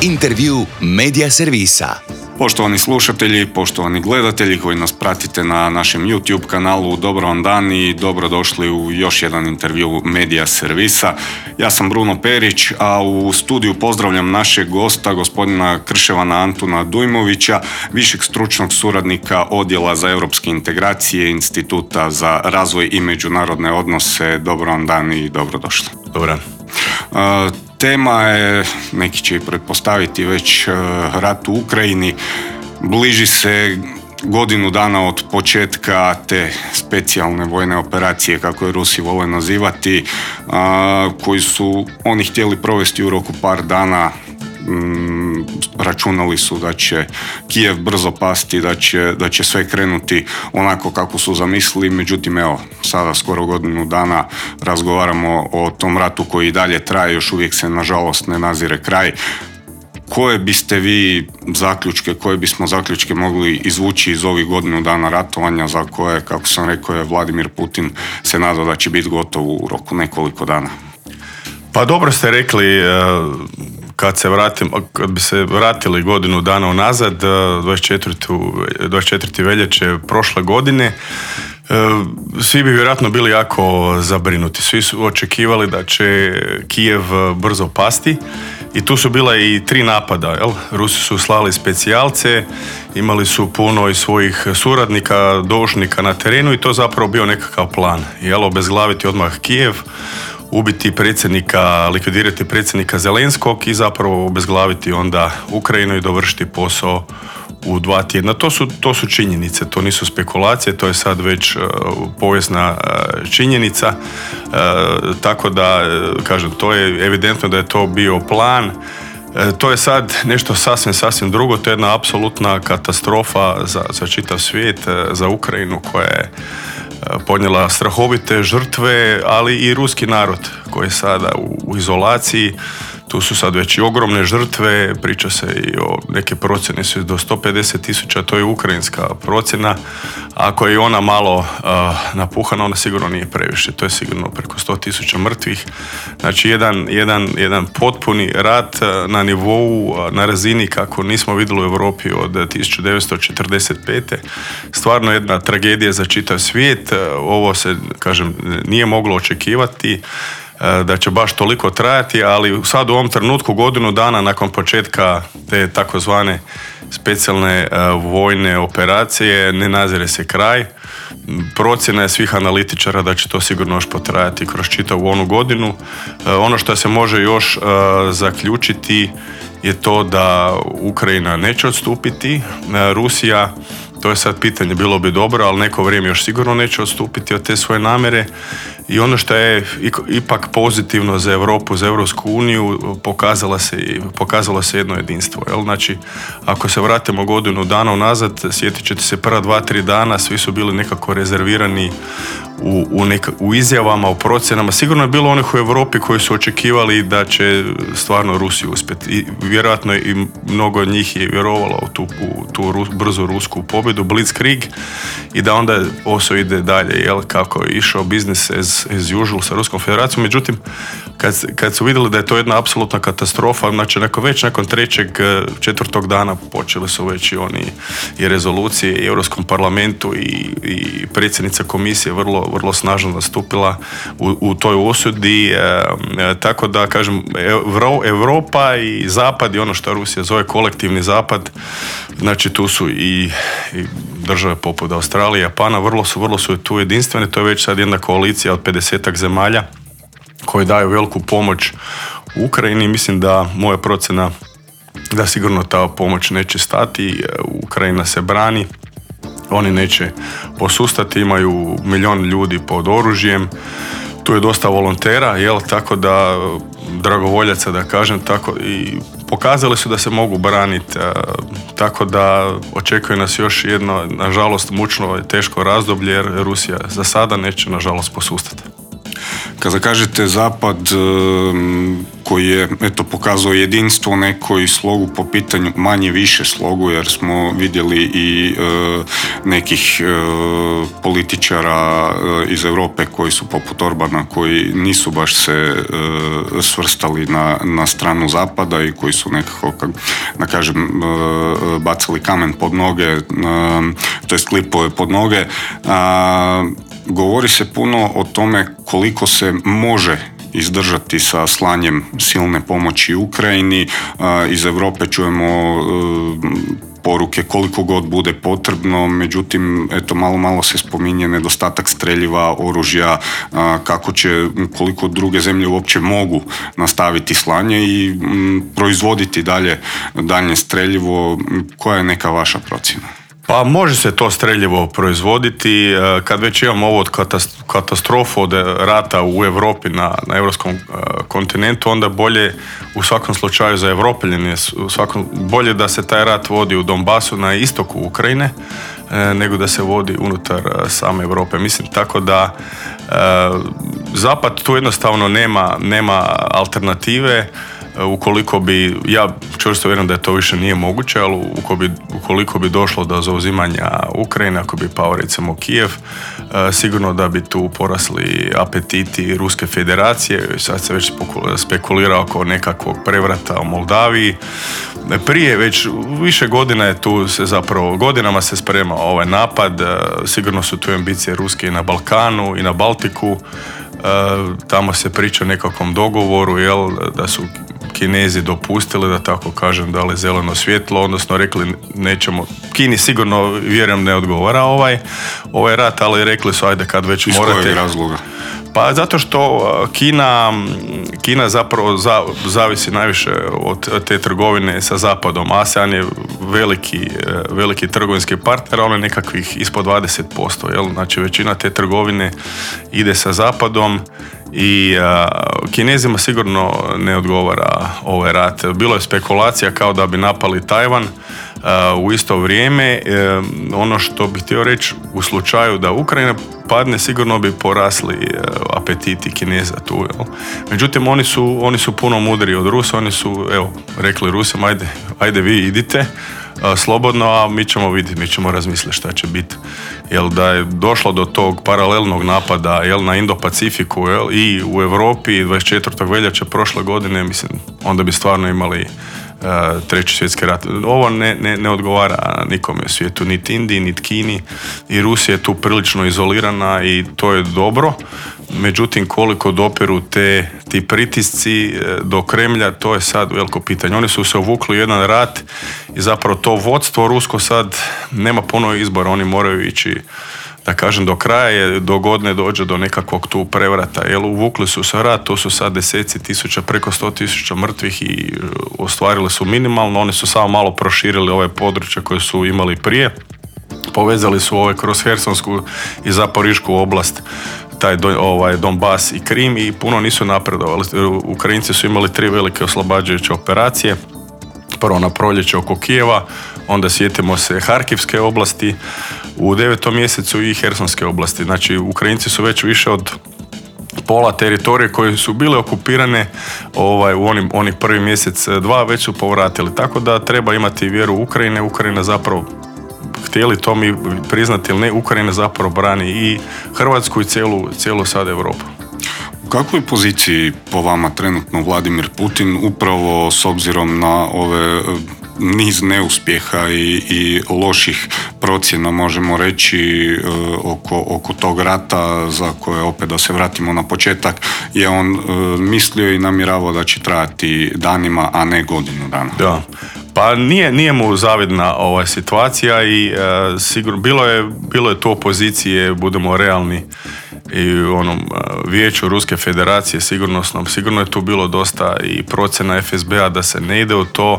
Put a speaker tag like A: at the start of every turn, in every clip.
A: Intervju Medija servisa.
B: Poštovani slušatelji, poštovani gledatelji koji nas pratite na našem YouTube kanalu, dobro vam dan i dobrodošli u još jedan intervju Medija servisa. Ja sam Bruno Perić, a u studiju pozdravljam našeg gosta, gospodina Krševana Antuna Dujmovića, višeg stručnog suradnika Odjela za europske integracije Instituta za razvoj i međunarodne odnose. Dobro vam dan i dobrodošli.
C: Dobar dan.
B: Tema je, neki će i pretpostaviti, već rat u Ukrajini. Bliži se godinu dana od početka te specijalne vojne operacije, kako je Rusi vole nazivati, koji su oni htjeli provesti u roku par dana. Računali su da će Kijev brzo pasti, da će sve krenuti onako kako su zamislili, međutim evo, sada skoro godinu dana razgovaramo o tom ratu koji i dalje traje, još uvijek se nažalost ne nazire kraj. Koje biste vi zaključke, koje bismo zaključke mogli izvući iz ovih godinu dana ratovanja za koje, kako sam rekao, je Vladimir Putin se nadao da će biti gotov u roku nekoliko dana?
C: Pa dobro ste rekli, kad bi se vratili godinu dana unazad, 24. veljače prošle godine, svi bi vjerojatno bili jako zabrinuti. Svi su očekivali da će Kijev brzo pasti i tu su bila i 3 napada. Jel? Rusi su slali specijalce, imali su puno i svojih suradnika, doušnika na terenu i to zapravo bio nekakav plan. Jel? Obezglaviti odmah Kijev, ubiti predsjednika, likvidirati predsjednika Zelenskog i zapravo obezglaviti onda Ukrajinu i dovršiti posao u 2 tjedna. To su činjenice, to nisu spekulacije, to je sad već povijesna činjenica, tako da, kažem, to je evidentno da je to bio plan. To je sad nešto sasvim drugo, to je jedna apsolutna katastrofa za čitav svijet, za Ukrajinu koja je podnijela strahovite žrtve, ali i ruski narod koji je sada u izolaciji. Tu su sad već i ogromne žrtve, priča se i o neke procjene su do 150,000, to je ukrajinska procjena. Ako je ona malo napuhana, ona sigurno nije previše, to je sigurno preko 100,000 mrtvih. Znači jedan potpuni rat na nivou, na razini kako nismo vidjeli u Europi od 1945. Stvarno jedna tragedija za čitav svijet. Ovo se, kažem, nije moglo očekivati da će baš toliko trajati, ali sad u ovom trenutku, godinu dana nakon početka te takozvane specijalne vojne operacije, ne nazire se kraj. Procjena je svih analitičara da će to sigurno još potrajati kroz čitavu onu godinu. Ono što se može još zaključiti je to da Ukrajina neće odstupiti. Rusija, to je sad pitanje, bilo bi dobro, ali neko vrijeme još sigurno neće odstupiti od te svoje namjere. I ono što je ipak pozitivno za Europu, za Europsku uniju, pokazalo se jedno jedinstvo. Jel? Znači, ako se vratimo godinu dana unazad, sjetit ćete se prva 2-3 dana, svi su bili nekako rezervirani u izjavama, u procjenama. Sigurno je bilo onih u Europi koji su očekivali da će stvarno Rusiju uspjeti. I vjerojatno i mnogo od njih je vjerovalo u tu brzu rusku pobjedu, Blitzkrieg, i da onda posao ide dalje, jel, kako je išao business as usual sa Ruskom federacijom. Međutim, kad su vidjeli da je to jedna apsolutna katastrofa, znači nakon 3. 4. dana počeli su već i oni i rezolucije i Europskom parlamentu i predsjednica komisije vrlo snažno nastupila u toj osudi, tako da, kažem, Europa i Zapad i ono što Rusija zove kolektivni Zapad, znači tu su i države poput Australije, Japana, vrlo su tu jedinstvene. To je već sad jedna koalicija od 50 zemalja koje daju veliku pomoć Ukrajini. Mislim da moja procjena da sigurno ta pomoć neće stati. Ukrajina se brani, oni neće posustati, imaju 1 milion ljudi pod oružjem, tu je dosta volontera, jel, tako da, dragovoljaca da kažem tako, i pokazali su da se mogu braniti, tako da očekuje nas još jedno, nažalost, mučno i teško razdoblje, jer Rusija za sada neće, nažalost, posustati.
B: Kada kažete zapad koji je pokazao jedinstvo nekoj slogu po pitanju manje više slogu, jer smo vidjeli i nekih političara iz Europe koji su poput Orbana, koji nisu baš se svrstali na stranu zapada i koji su nekako, da kažem, bacali kamen pod noge, to jest klipove pod noge. Govori se puno o tome koliko se može izdržati sa slanjem silne pomoći Ukrajini. Iz Europe čujemo poruke koliko god bude potrebno, međutim, malo se spominje nedostatak streljiva, oružja, koliko druge zemlje uopće mogu nastaviti slanje i proizvoditi dalje streljivo. Koja je neka vaša procjena?
C: Pa može se to streljivo proizvoditi. Kad već imamo ovo katastrofu od rata u Europi na europskom kontinentu, onda bolje u svakom slučaju za Evropeljane, bolje da se taj rat vodi u Donbasu na istoku Ukrajine nego da se vodi unutar same Europe. Mislim tako da Zapad tu jednostavno nema alternative. Ukoliko bi, ja čvrsto vjerujem da je to više nije moguće, ali ukoliko bi došlo do zauzimanja Ukrajine, ako bi pao recimo Kijev, sigurno da bi tu porasli apetiti Ruske federacije. Sad se već spekulira oko nekakvog prevrata u Moldaviji. Prije već više godina je tu godinama se sprema ovaj napad. Sigurno su tu ambicije Ruske i na Balkanu i na Baltiku. Tamo se priča o nekakvom dogovoru, da su Kinezi dopustili, da tako kažem, dali zeleno svjetlo, odnosno rekli nećemo. Kini sigurno, vjerujem, ne odgovara ovaj rat, ali rekli su ajde kad već morate.
B: Iz kojeg razloga?
C: Pa zato što Kina zapravo zavisi najviše od te trgovine sa Zapadom. ASEAN je veliki trgovinski partner, on je nekakvih ispod 20%. Znači većina te trgovine ide sa Zapadom i Kinezima sigurno ne odgovara ovaj rat. Bilo je spekulacija kao da bi napali Tajvan u isto vrijeme. Ono što bih htio reći, u slučaju da Ukrajina padne, sigurno bi porasli apetiti Kineza tu. Međutim, oni su puno mudriji od Rusa. Oni su rekli Rusima ajde vi idite slobodno, a mi ćemo vidjeti, mi ćemo razmisliti šta će biti. Da je došlo do tog paralelnog napada na Indo-Pacifiku i u Europi 24. veljače prošle godine, mislim, onda bi stvarno imali treći svjetski rat. Ovo ne odgovara nikome u svijetu, niti Indiji, niti Kini, i Rusija je tu prilično izolirana i to je dobro. Međutim, koliko dopiru ti pritisci do Kremlja, to je sad veliko pitanje. Oni su se uvukli u jedan rat i zapravo to vodstvo rusko sad nema puno izbora. Oni moraju ići, da kažem, do kraja, dok god ne dođe do nekakvog tu prevrata. Uvukli su se rat, to su sad deseci tisuća, preko 100.000 mrtvih i ostvarili su minimalno. Oni su samo malo proširili ove područje koje su imali prije. Povezali su kroz Hersonsku i Zaporišku oblast, taj Donbas i Krim, i puno nisu napredovali. Ukrajinci su imali 3 velike oslobađajuće operacije. Prvo na proljeće oko Kijeva, onda sjetimo se Harkivske oblasti, u 9. mjesecu i Hersonske oblasti. Znači, Ukrajinci su već više od pola teritorije koje su bile okupirane u onih prvi mjesec, 2, već su povratili. Tako da treba imati vjeru u Ukrajine. Ukrajina zapravo, htjeli to mi priznati ili ne, Ukrajina zapravo brani i Hrvatsku i cijelu sad Europu.
B: U kakvoj poziciji po vama trenutno Vladimir Putin, upravo s obzirom na ove niz neuspjeha i loših procjena, možemo reći, oko tog rata, za koje, opet da se vratimo na početak, je on mislio i namjeravao da će trajati danima, a ne godinu dana?
C: Da. Pa nije mu zavidna ova situacija i sigurno bilo je to opozicije, budemo realni, i u onom vijeću Ruske federacije sigurnosnom, sigurno je tu bilo dosta i procjena FSB-a da se ne ide u to.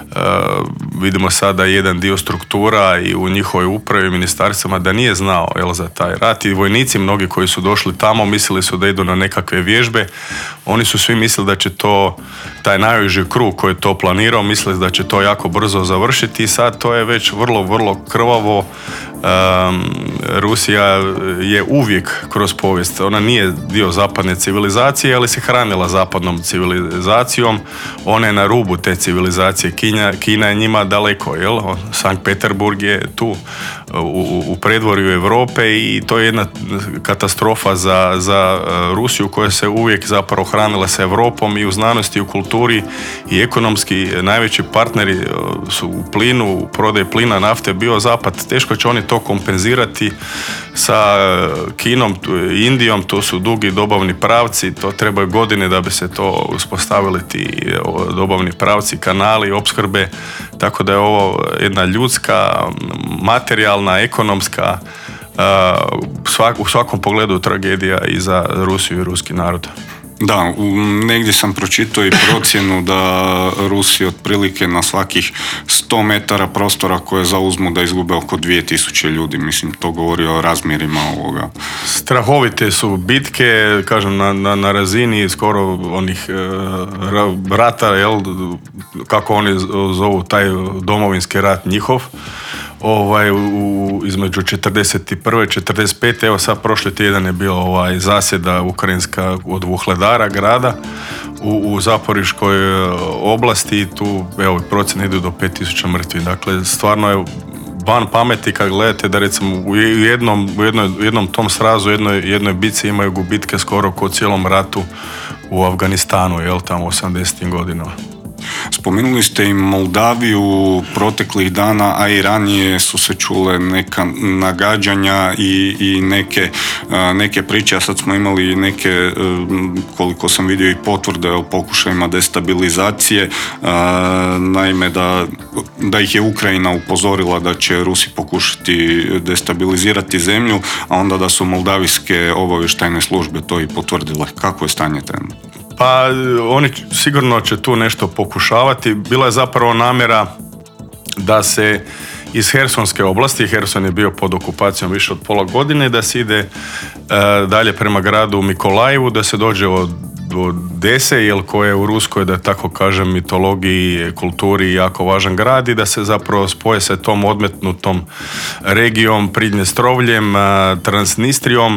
C: Vidimo sada jedan dio struktura i u njihovoj upravi, ministarstvima, da nije znao za taj rat, i vojnici mnogi koji su došli tamo mislili su da idu na nekakve vježbe. oni su svi mislili da će to, taj najuži krug koji je to planirao, mislili da će to jako brzo završiti i sad to je već vrlo, vrlo krvavo. Rusija je uvijek kroz povijest, ona nije dio zapadne civilizacije, ali se hranila zapadnom civilizacijom, ona je na rubu te civilizacije, Kina je njima daleko, jel? Sankt Peterburg je tu u predvorju Europe i to je jedna katastrofa za Rusiju koja se uvijek zapravo hranila sa Europom i u znanosti, u kulturi i ekonomski najveći partneri su u plinu, u prodaji plina, nafte bio Zapad. Teško će oni to kompenzirati sa Kinom, Indijom, to su dugi dobavni pravci, to trebaju godine da bi se to uspostavili ti dobavni pravci, kanali, opskrbe, tako da je ovo jedna ljudska, materijalna, ekonomska, u svakom pogledu tragedija i za Rusiju i ruski narod.
B: Da, negdje sam pročitao i procjenu da Rusi otprilike na svakih 100 metara prostora koje zauzmu da izgube oko 2000 ljudi. Mislim, to govori o razmjerima ovoga.
C: Strahovite su bitke, kažem, na razini skoro onih rata, jel, kako oni zovu taj domovinski rat njihov. Između 41. i 45. Evo sad prošli tjedan je bio zasjeda ukrajinska od Vuhledara grada u Zaporiškoj oblasti i tu procjene idu do 5000 mrtvih. Dakle, stvarno je van pameti kad gledate da recimo u jednom tom srazu, jednoj bitci imaju gubitke skoro kao cijelom ratu u Afganistanu, jel, tamo 80. godinama.
B: Spomenuli ste i Moldaviju proteklih dana, a i ranije su se čule neka nagađanja i neke priče, a sad smo imali neke, koliko sam vidio, i potvrde o pokušajima destabilizacije. Naime, da ih je Ukrajina upozorila da će Rusi pokušati destabilizirati zemlju, a onda da su moldavijske obavještajne službe to i potvrdile. Kako je stanje trenutno?
C: Pa oni sigurno će tu nešto pokušavati. Bila je zapravo namjera da se iz Hersonske oblasti, Herson je bio pod okupacijom više od pola godine, da se ide dalje prema gradu Mikolajevu, da se dođe do Odese, jel, koje je u ruskoj, da tako kažem, mitologiji, kulturi jako važan grad i da se zapravo spoje sa tom odmetnutom regijom, Pridnjestrovljem, Transnistrijom.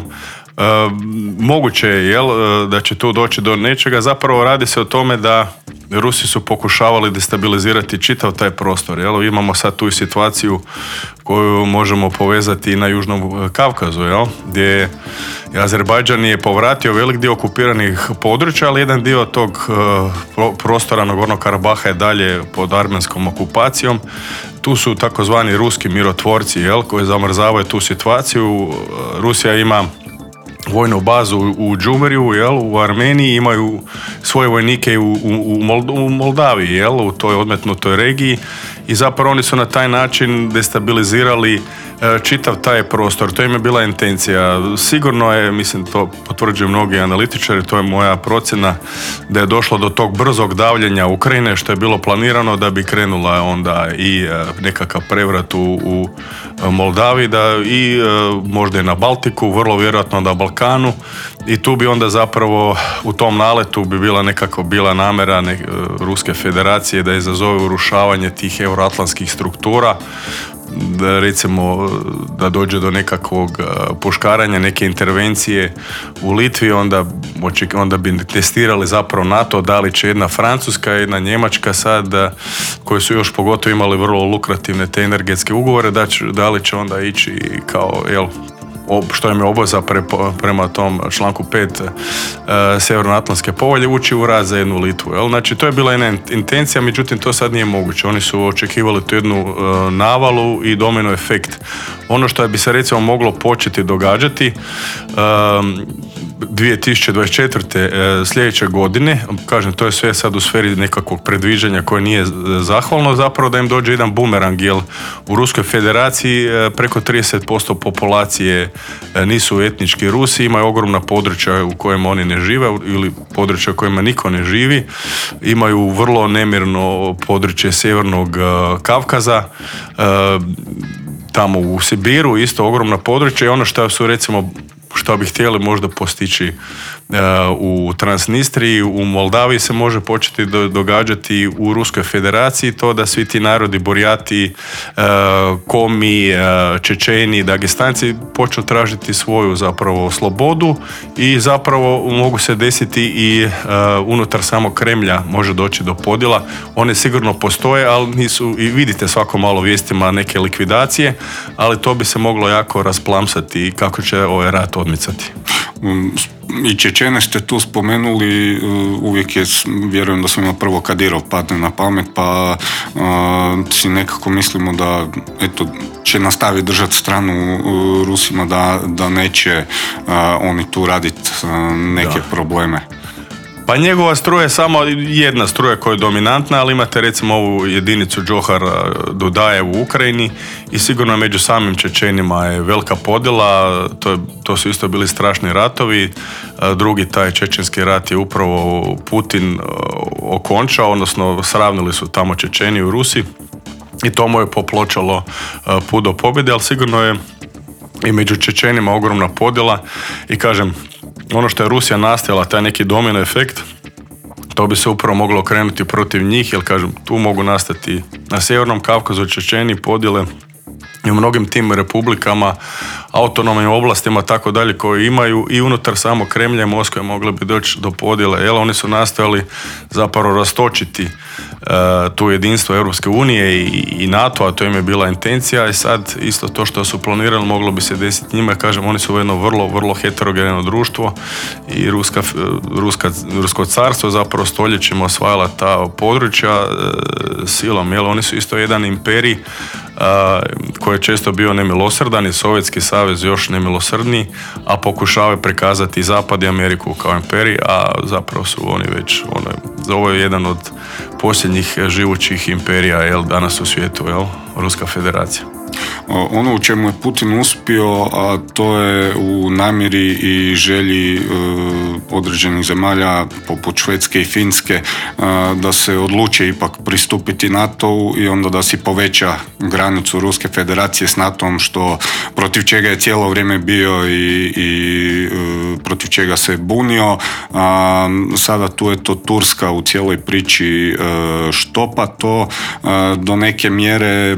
C: Moguće je, jel, da će tu doći do nečega. Zapravo radi se o tome da Rusi su pokušavali destabilizirati čitav taj prostor. Jel? Imamo sad tu situaciju koju možemo povezati i na Južnom Kavkazu, jel? Gdje Azerbajdžan je povratio velik dio okupiranih područja, ali jedan dio tog prostora Nagornog Karabaha je dalje pod armenskom okupacijom. Tu su takozvani ruski mirotvorci, jel, koji zamrzavaju tu situaciju. Rusija ima vojnu bazu u Džumeriju, jel, u Armeniji, imaju svoje vojnike u Moldaviji, jel, u toj odmetnutoj regiji i zapravo oni su na taj način destabilizirali čitav taj prostor. To im je bila intencija. Sigurno je, mislim, to potvrđuju mnogi analitičari, to je moja procjena, da je došlo do tog brzog davljenja Ukrajine, što je bilo planirano da bi krenula onda i nekakav prevrat u Moldaviji, da i možda i na Baltiku, vrlo vjerojatno na Balkanu, i tu bi onda zapravo u tom naletu bi bila namjera Ruske federacije da izazove urušavanje tih euroatlantskih struktura, da recimo da dođe do nekakvog puškaranja, neke intervencije u Litvi, onda bi testirali zapravo NATO, da li će jedna Francuska, jedna Njemačka sad, koje su još pogotovo imali vrlo lukrativne te energetske ugovore, da li će onda ići kao, jel, što im je obaveza prema tom članku 5 Sjevernoatlantske povelje, ući u rat za jednu Litvu. Jel? Znači, to je bila jedna intencija, međutim, to sad nije moguće. Oni su očekivali tu jednu navalu i domino efekt. Ono što bi se recimo moglo početi događati 2024. Sljedeće godine, kažem, to je sve sad u sferi nekakvog predviđanja koje nije zahvalno, zapravo da im dođe jedan bumerang, jer u Ruskoj federaciji preko 30% populacije nisu etnički Rusi, imaju ogromna područja u kojima oni ne žive ili područja u kojima niko ne živi, imaju vrlo nemirno područje Sjevernog Kavkaza, tamo u Sibiru isto ogromna područja, i ono što su recimo što bi htjeli možda postići u Transnistriji, u Moldaviji se može početi događati u Ruskoj federaciji, to da svi ti narodi, Burjati, Komi, Čečeni, Dagestanci počnu tražiti svoju zapravo slobodu i zapravo mogu se desiti i unutar samog Kremlja može doći do podjela. One sigurno postoje, ali nisu, i vidite svako malo vijestima neke likvidacije, ali to bi se moglo jako rasplamsati kako će ovaj rat odmicati.
B: I Čečene ste tu spomenuli, uvijek je, vjerujem da svima prvo Kadirov padne na pamet, pa si nekako mislimo da eto, će nastaviti držati stranu Rusima, da neće oni tu raditi neke probleme.
C: Pa njegova struja je samo jedna struja koja je dominantna, ali imate recimo ovu jedinicu Džohar Dudaje u Ukrajini i sigurno među samim Čečenima je velika podjela, to su isto bili strašni ratovi. Drugi taj čečenski rat je upravo Putin okončao, odnosno sravnili su tamo Čečeni u Rusiji i to mu je popločalo put do pobjede, ali sigurno je i među Čečenima ogromna podjela i kažem, ono što je Rusija nastojala, taj neki domino efekt, to bi se upravo moglo okrenuti protiv njih, jer kažem, tu mogu nastati na Sjevernom Kavkazu Čečeni podjele i u mnogim tim republikama, autonomnim oblastima tako dalje koje imaju i unutar samog Kremlja i Moskve mogli bi doći do podjele, jer oni su nastojali zapravo rastočiti tu jedinstvo Europske unije i NATO, a to im je bila intencija i sad isto to što su planirali moglo bi se desiti njima. Kažem, oni su jedno vrlo, vrlo heterogeno društvo i Rusko carstvo zapravo stoljećima osvajala ta područja silom, jer oni su isto jedan imperij koji je često bio nemilosrdan i Sovjetski savez još nemilosrdniji, a pokušavaju prikazati Zapad i Ameriku kao imperij, a zapravo su oni već, ovo je jedan od posljednjih živućih imperija danas u svijetu, Ruska federacija.
B: Ono u čemu je Putin uspio, a to je u namjeri i želji određenih zemalja poput Švedske i Finske da se odluče ipak pristupiti NATO-u i onda da si poveća granicu Ruske federacije s NATO-om, što protiv čega je cijelo vrijeme bio i protiv čega se bunio. Sada tu je to Turska u cijeloj priči štopa to do neke mjere.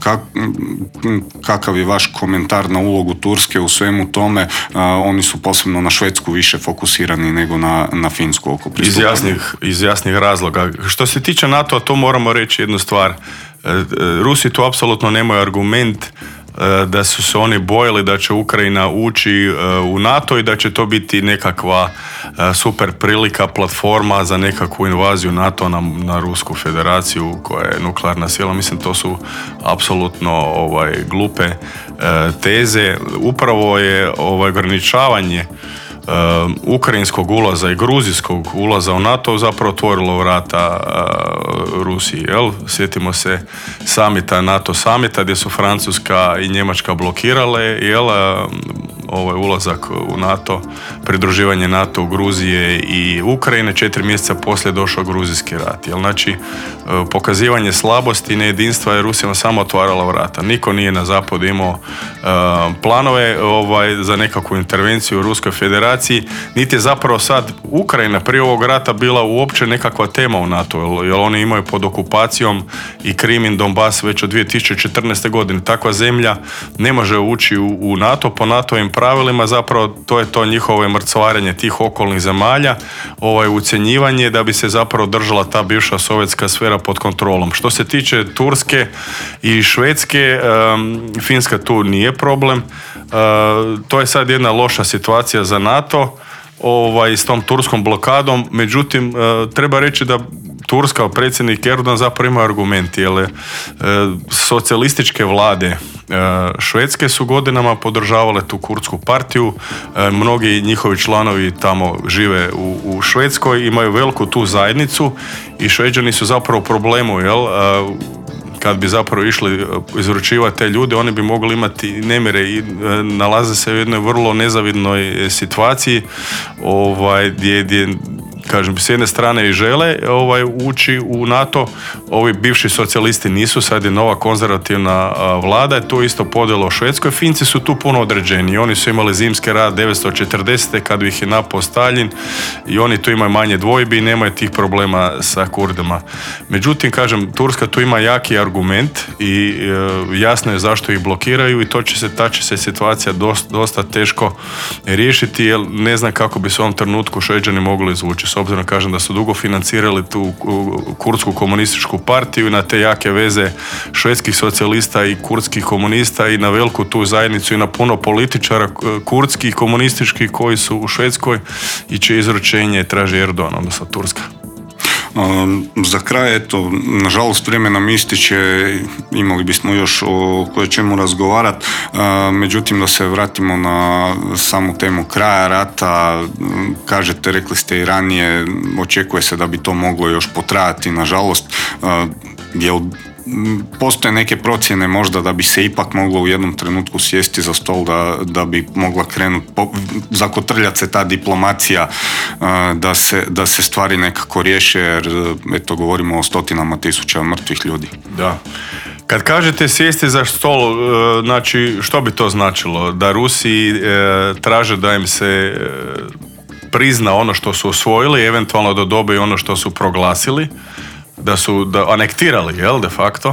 B: Kakav je vaš komentar na ulogu Turske u svemu tome? Oni su posebno na Švedsku više fokusirani nego na Finsku oko pristupanja.
C: Iz jasnih razloga. Što se tiče NATO-a, to moramo reći jednu stvar. Rusi tu apsolutno nemaju argument da su se oni bojali da će Ukrajina ući u NATO i da će to biti nekakva super prilika, platforma za nekakvu invaziju NATO na Rusku federaciju koja je nuklearna sila. Mislim, to su apsolutno glupe teze. Upravo je ograničavanje ukrajinskog ulaza i gruzijskog ulaza u NATO zapravo otvorilo vrata Rusiji. Sjetimo se NATO samita gdje su Francuska i Njemačka blokirale ulazak u NATO, pridruživanje NATO u Gruzije i Ukrajine. 4 mjeseca poslije došao gruzijski rat. Znači, pokazivanje slabosti i nejedinstva je Rusija samo otvarala vrata. Niko nije na zapadu imao planove za nekakvu intervenciju u Ruskoj federaciji, niti je zapravo sad Ukrajina prije ovog rata bila uopće nekakva tema u NATO, jer oni imaju pod okupacijom i Krim i Donbas već od 2014. godine. Takva zemlja ne može ući u NATO po NATO-ovim pravilima, zapravo to je to njihovo mrcvarenje tih okolnih zemalja, ucjenjivanje da bi se zapravo držala ta bivša sovjetska sfera pod kontrolom. Što se tiče Turske i Švedske, Finska tu nije problem. To je sad jedna loša situacija za NATO s tom turskom blokadom, međutim treba reći da Turska, predsjednik Erdogan zapravo ima argumenti, jer socijalističke vlade Švedske su godinama podržavale tu kurdsku partiju, mnogi njihovi članovi tamo žive u Švedskoj, imaju veliku tu zajednicu i Šveđani su zapravo u problemu, kad bi zapravo išli izručivati te ljude, oni bi mogli imati nemire i nalaze se u jednoj vrlo nezavidnoj situaciji gdje kažem, s jedne strane i žele ući u NATO, ovi bivši socijalisti nisu, sad je nova konzervativna vlada, je to isto podjelo u Švedskoj. Finci su tu puno određeni, oni su imali zimski rat 1940. kad ih je napao Staljin i oni tu imaju manje dvojbi i nemaju tih problema sa Kurdima. Međutim, kažem, Turska tu ima jaki argument i jasno je zašto ih blokiraju i ta će se situacija dosta teško riješiti, jer ne znam kako bi se u ovom trenutku Šveđani mogli izvući, s obzirom, kažem, da su dugo financirali tu kurdsku komunističku partiju i na te jake veze švedskih socijalista i kurdskih komunista i na veliku tu zajednicu i na puno političara kurdskih komunističkih koji su u Švedskoj i čije izručenje traži Erdogan, odnosno Turska.
B: Za kraj, eto, nažalost vrijeme nam ističe, imali bismo još o koje čemu razgovarati, međutim da se vratimo na samu temu kraja rata. Kažete, rekli ste i ranije, očekuje se da bi to moglo još potrajati, nažalost. Postoje neke procjene možda da bi se ipak moglo u jednom trenutku sjesti za stol, da bi mogla krenuti, zakotrljati se ta diplomacija, da se stvari nekako riješe, jer eto, govorimo o stotinama tisuća mrtvih ljudi.
C: Da. Kad kažete sjesti za stol, znači što bi to značilo? Da Rusi traže da im se prizna ono što su osvojili, eventualno da dobiju ono što su proglasili, da anektirali, de facto,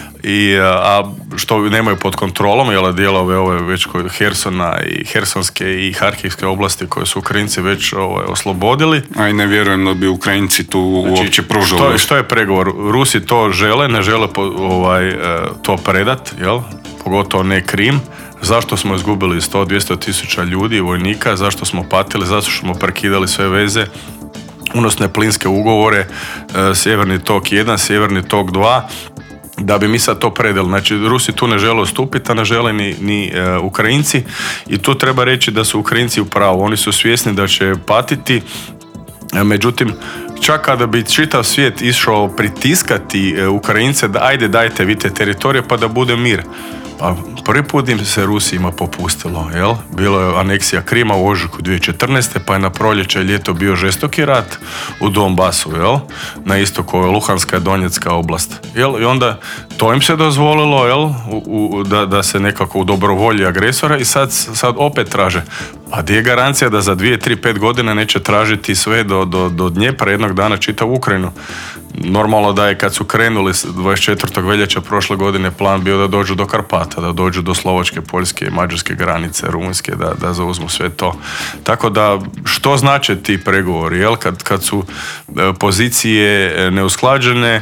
C: a što nemaju pod kontrolom, dijelove ove već kod Hersona i Hersonske i Harkivske oblasti koje su Ukrajinci već oslobodili.
B: A i ne vjerujem da bi Ukrajinci tu uopće pružili.
C: Što je pregovor? Rusi to žele, ne žele to predat, pogotovo ne Krim. Zašto smo izgubili 100-200 tisuća ljudi, vojnika, zašto smo patili, zašto smo prekidali sve veze, unosne plinske ugovore, Sjeverni tok 1, Sjeverni tok 2, da bi mi sad to predali. Znači, Rusi tu ne žele ustupiti, a ne žele ni Ukrajinci, i tu treba reći da su Ukrajinci u pravu. Oni su svjesni da će patiti, međutim, čak kada bi čitav svijet išao pritiskati Ukrajince da ajde dajte vi te teritorije pa da bude mir. Pa prvi put im se Rusijima popustilo, Bilo je aneksija Krima u ožujku 2014. pa je na proljeće i ljeto bio žestoki rat u Donbasu, Na istoku je Luhanska i Donjecka oblast, I onda to im se dozvolilo, da se nekako u dobrovolji agresora, i sad opet traže. A gdje je garancija da za 2, 3, 5 godina neće tražiti sve do Dnjepra jednog dana čitavu Ukrajinu? Normalno da je kad su krenuli 24. veljače prošle godine plan bio da dođu do Karpata, da dođu do Slovačke, Poljske i Mađarske granice, Rumunjske, da zauzmu sve to. Tako da, što znače ti pregovori, kad su pozicije neusklađene,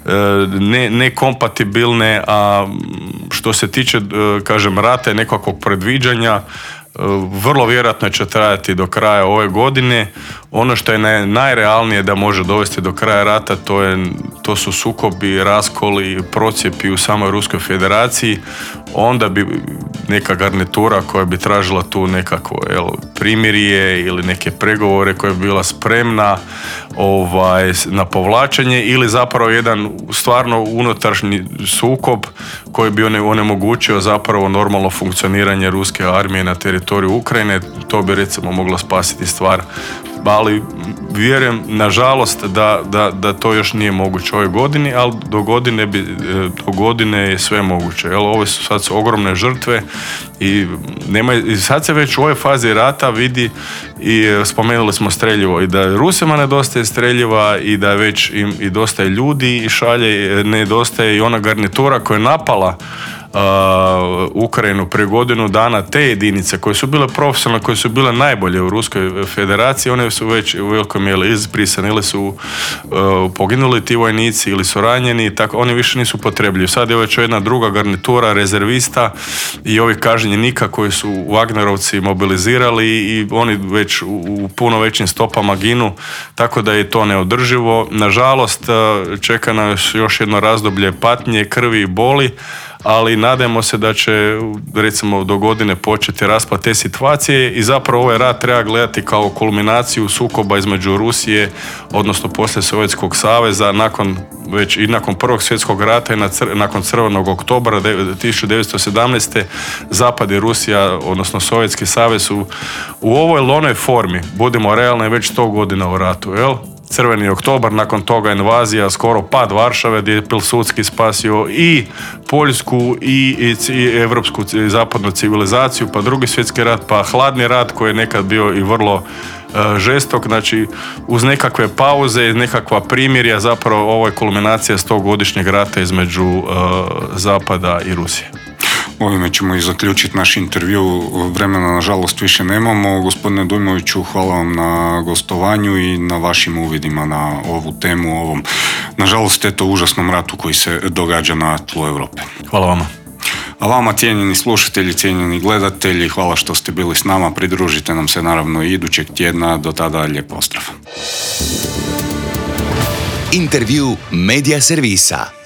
C: nekompatibilne, a što se tiče, kažem, rata i nekakvog predviđanja, vrlo vjerojatno će trajati do kraja ove godine. Ono što je najrealnije da može dovesti do kraja rata, to su sukobi, raskoli, procjepi u samoj Ruskoj federaciji. Onda bi neka garnitura koja bi tražila tu nekakvo primirje ili neke pregovore koja bi bila spremna na povlačenje, ili zapravo jedan stvarno unutrašnji sukob koji bi onemogućio zapravo normalno funkcioniranje ruske armije na teritoriju Ukrajine. To bi recimo moglo spasiti stvar, ali vjerujem nažalost da to još nije moguće ove godine, ali do godine je sve moguće. Ove su sad ogromne žrtve i sad se već u ovoj fazi rata vidi, i spomenuli smo streljivo, i da Rusima nedostaje streljiva i da već im i dosta ljudi i šalje, nedostaje i ona garnitura koja je napala Ukrajinu prije godinu dana. Te jedinice koje su bile profesionalne, koje su bile najbolje u Ruskoj federaciji, one su već u velikom mjeri izbrisane, ili su poginuli ti vojnici ili su ranjeni, tako oni više nisu potrebljivi. Sad je već jedna druga garnitura rezervista i ovih kažnjenika koji su Wagnerovci mobilizirali, i oni već u puno većim stopama ginu, tako da je to neodrživo. Nažalost, čeka nas još jedno razdoblje patnje, krvi i boli, ali nadajmo se da će recimo do godine početi raspad te situacije i zapravo ovaj rat treba gledati kao kulminaciju sukoba između Rusije, odnosno poslije Sovjetskog saveza, nakon Prvog svjetskog rata i nakon Crvenog oktobra 1917. Zapad i Rusija, odnosno Sovjetski savez u ovoj ili onoj formi, budimo realni, već 100 godina u ratu, jel? Crveni oktobar, nakon toga invazija, skoro pad Varšave gdje je Pilsudski spasio i Poljsku i evropsku i zapadnu civilizaciju, pa Drugi svjetski rat, pa hladni rat koji je nekad bio i vrlo žestok, znači uz nekakve pauze i nekakva primirja zapravo ovo je kulminacija 100-godišnjeg rata između Zapada i Rusije.
B: Ovime ćemo i zaključiti naš intervju, vremena nažalost više nemamo. Gospodine Dujmoviću, hvala vam na gostovanju i na vašim uvidima na ovu temu, ovom nažalost užasnom ratu koji se događa na tlu Europe.
C: Hvala vama.
B: A vama, cijenjeni slušatelji, cijenjeni gledatelji, hvala što ste bili s nama, pridružite nam se naravno i idućeg tjedna, do tada lijep pozdrav.
A: Intervju Media Servisa.